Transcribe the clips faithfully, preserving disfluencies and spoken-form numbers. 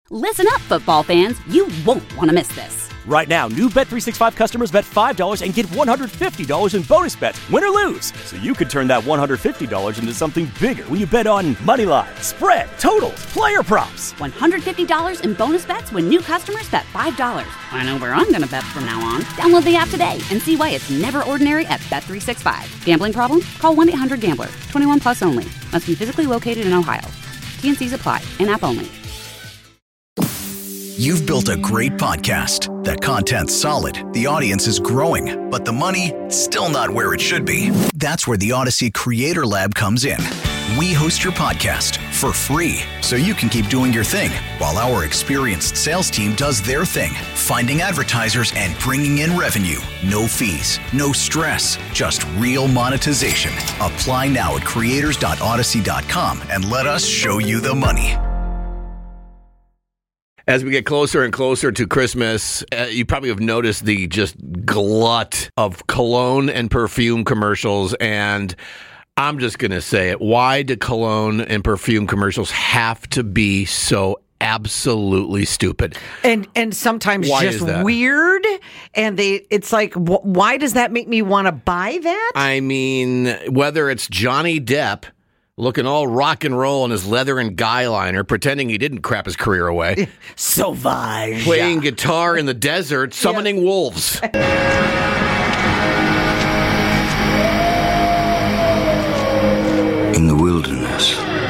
Listen up, football fans. You won't want to miss this. Right now, new Bet three sixty-five customers bet five dollars and get one hundred fifty dollars in bonus bets, win or lose. So you could turn that one hundred fifty dollars into something bigger when you bet on money line, spread, totals, player props. one hundred fifty dollars in bonus bets when new customers bet five dollars. I know where I'm going to bet from now on. Download the app today and see why it's never ordinary at Bet three sixty-five. Gambling problem? Call one eight hundred gambler. twenty-one plus only. Must be physically located in Ohio. T N Cs apply. In-app only. You've built a great podcast. The content's solid, the audience is growing, but the money, still not where it should be. That's where the Odyssey Creator Lab comes in. We host your podcast for free, so you can keep doing your thing, while our experienced sales team does their thing, finding advertisers and bringing in revenue. No fees, no stress, just real monetization. Apply now at creators dot odyssey dot com and let us show you the money. As we get closer and closer to Christmas, uh, you probably have noticed the just glut of cologne and perfume commercials. And I'm just going to say it. Why do cologne and perfume commercials have to be so absolutely stupid? And and sometimes Why just is that? weird. And they, it's like, wh- why does that make me want to buy that? I mean, whether it's Johnny Depp looking all rock and roll in his leather and guy liner, pretending he didn't crap his career away. Sauvage. Playing guitar in the desert, summoning wolves. In the wilderness,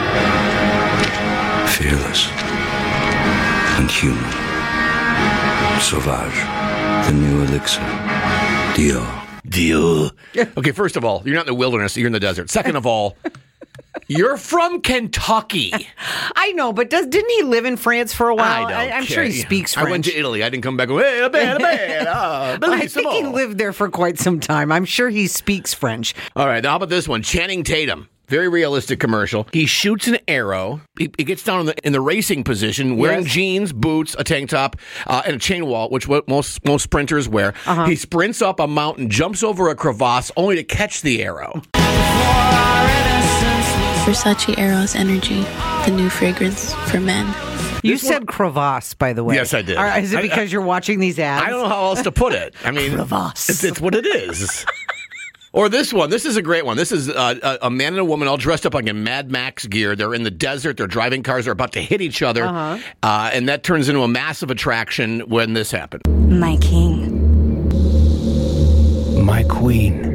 fearless and human. Sauvage, the new elixir. Dior. Dior. Okay, first of all, you're not in the wilderness, you're in the desert. Second of all, you're from Kentucky. I know, but does didn't he live in France for a while? I don't I'm care. sure he speaks French. I went to Italy. I didn't come back and go, hey, a bad, a bad. Ah, I think he lived there for quite some time. I'm sure he speaks French. All right, now how about this one? Channing Tatum. Very realistic commercial. He shoots an arrow. He, he gets down in the, in the racing position, wearing Yes. jeans, boots, a tank top, uh, and a chain wallet, which what most most sprinters wear. Uh-huh. He sprints up a mountain, jumps over a crevasse, only to catch the arrow. Versace Eros Energy, the new fragrance for men. You This said crevasse, by the way. Yes, I did. All right, is it I- because you're watching these ads? I don't know how else to put it. I mean, Crevasse. It's, it's what it is. Or this one. This is a great one. This is uh, a, a man and a woman all dressed up like in Mad Max gear. They're in the desert. They're driving cars. They're about to hit each other. Uh-huh. Uh, and that turns into a massive attraction when this happened. My king. My queen.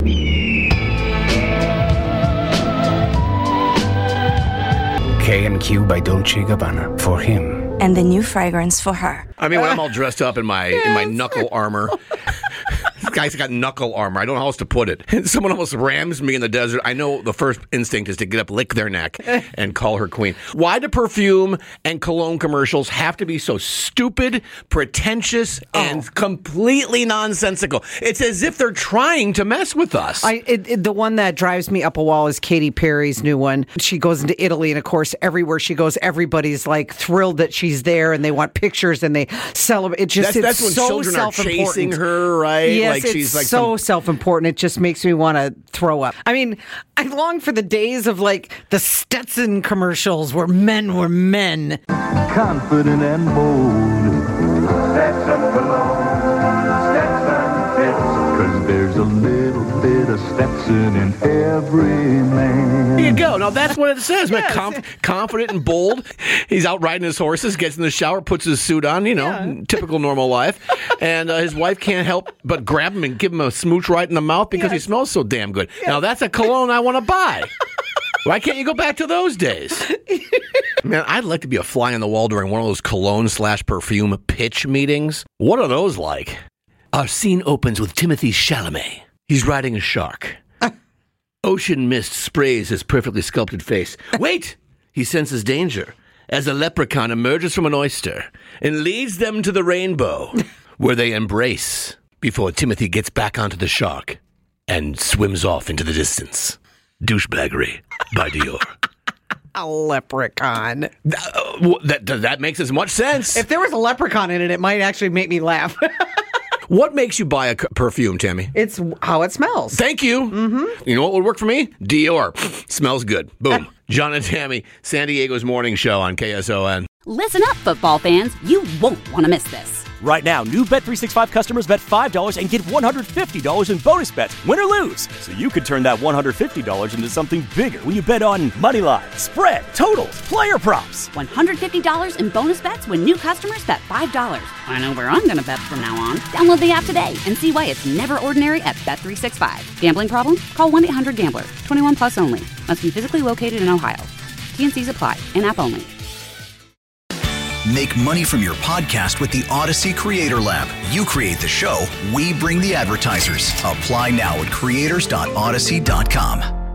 K and Q by Dolce and Gabbana. For him. And the new fragrance for her. I mean, when I'm all dressed up in my in my knuckle armor. This guy's got knuckle armor. I don't know how else to put it. Someone almost rams me in the desert. I know the first instinct is to get up, lick their neck, and call her queen. Why do perfume and cologne commercials have to be so stupid, pretentious, and Oh. completely nonsensical? It's as if they're trying to mess with us. I, it, it, the one that drives me up a wall is Katy Perry's new one. She goes into Italy, and of course, everywhere she goes, everybody's like thrilled that she's there, and they want pictures, and they celebrate. It just that's, it's that's when so children are self-important. chasing her, right? Yes, like it's she's like so some- self-important. It just makes me want to throw up. I mean, I long for the days of like the Stetson commercials where men were men. Confident and bold. Stetson cologne, Stetson fits. 'Cause there's a little bit of Stetson in every man. There you go. Now that's what it says. Man, Yes. conf- confident and bold. He's out riding his horses, gets in the shower, puts his suit on, you know, Yeah. typical normal life. And uh, his wife can't help but grab him and give him a smooch right in the mouth because he Yes. smells so damn good. Now that's a cologne I want to buy. Why can't you go back to those days? Man, I'd like to be a fly on the wall during one of those cologne slash perfume pitch meetings. What are those like? Our scene opens with Timothy Chalamet. He's riding a shark. Ocean mist sprays his perfectly sculpted face. Wait! He senses danger as a leprechaun emerges from an oyster and leads them to the rainbow, where they embrace before Timothy gets back onto the shark and swims off into the distance. Douchebaggery by Dior. A leprechaun. That, uh, w- that, that makes as much sense. If there was a leprechaun in it, it might actually make me laugh. What makes you buy a c- perfume, Tammy? It's how it smells. Thank you. Mm-hmm. You know what would work for me? Dior. Smells good. Boom. John and Tammy, San Diego's morning show on K S O N. Listen up, football fans. You won't want to miss this. Right now, new Bet three sixty-five customers bet five dollars and get one hundred fifty dollars in bonus bets, win or lose. So you could turn that one hundred fifty dollars into something bigger when you bet on money line, spread, totals, player props. one hundred fifty dollars in bonus bets when new customers bet five dollars. I know where I'm going to bet from now on. Download the app today and see why it's never ordinary at Bet three sixty-five. Gambling problem? Call one eight hundred gambler. twenty-one plus only. Must be physically located in Ohio. T N Cs apply. In-app only. Make money from your podcast with the Odyssey Creator Lab. You create the show, we bring the advertisers. Apply now at creators dot odyssey dot com.